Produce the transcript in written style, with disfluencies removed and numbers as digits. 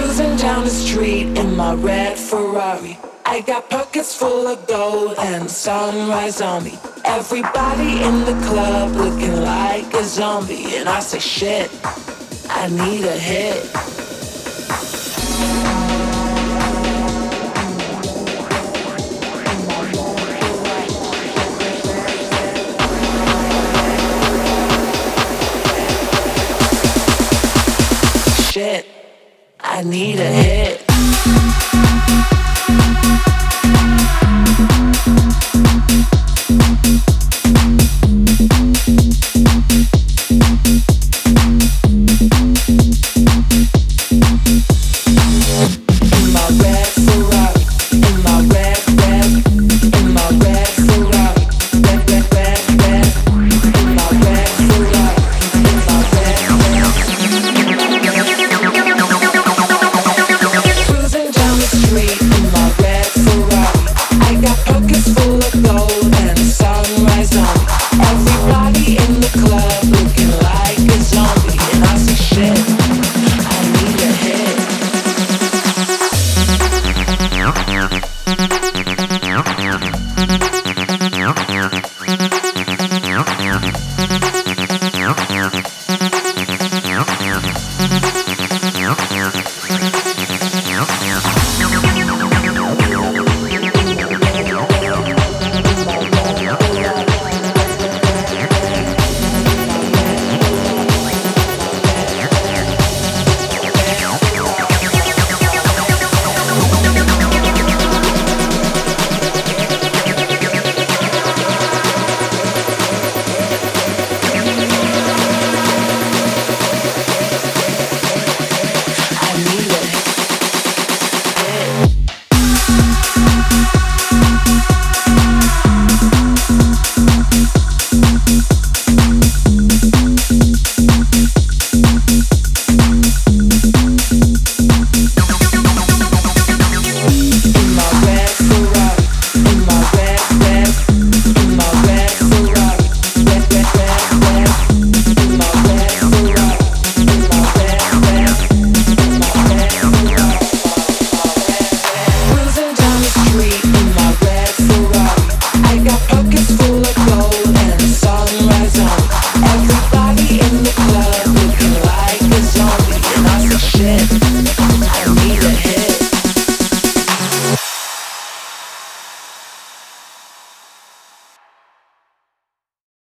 Cruising down the street in my red Ferrari. I got pockets full of gold and sunrise on me. Everybody in the club looking like a zombie. And I say, shit, I need a hit. Shit, I need a hit. Yeah.